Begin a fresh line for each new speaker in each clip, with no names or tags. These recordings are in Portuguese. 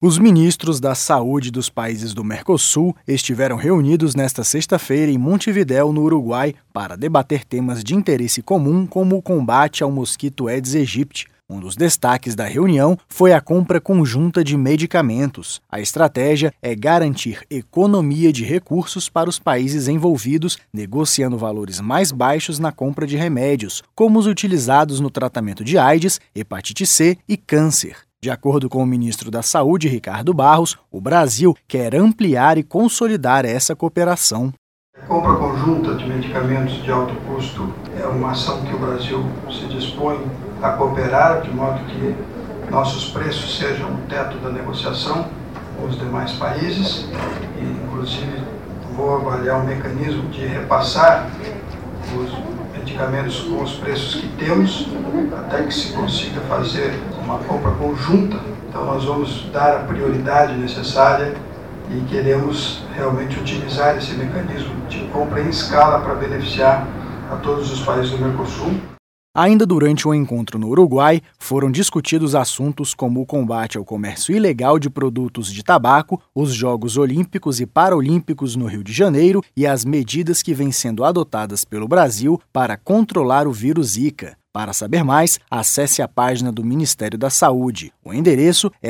Os ministros da saúde dos países do Mercosul estiveram reunidos nesta sexta-feira em Montevidéu, no Uruguai, para debater temas de interesse comum como o combate ao mosquito Aedes aegypti. Um dos destaques da reunião foi a compra conjunta de medicamentos. A estratégia é garantir economia de recursos para os países envolvidos, negociando valores mais baixos na compra de remédios, como os utilizados no tratamento de AIDS, hepatite C e câncer. De acordo com o ministro da Saúde, Ricardo Barros, o Brasil quer ampliar e consolidar essa cooperação.
A compra conjunta de medicamentos de alto custo é uma ação que o Brasil se dispõe a cooperar, de modo que nossos preços sejam o teto da negociação com os demais países e, inclusive, vou avaliar um mecanismo de repassar os medicamentos com os preços que temos, até que se consiga fazer uma compra conjunta. Então nós vamos dar a prioridade necessária e queremos realmente utilizar esse mecanismo de compra em escala para beneficiar a todos os países do Mercosul.
Ainda durante o encontro no Uruguai, foram discutidos assuntos como o combate ao comércio ilegal de produtos de tabaco, os Jogos Olímpicos e Paralímpicos no Rio de Janeiro e as medidas que vêm sendo adotadas pelo Brasil para controlar o vírus Zika. Para saber mais, acesse a página do Ministério da Saúde. O endereço é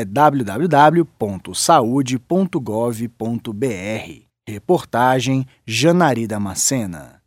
www.saude.gov.br. Reportagem Janari Damascena.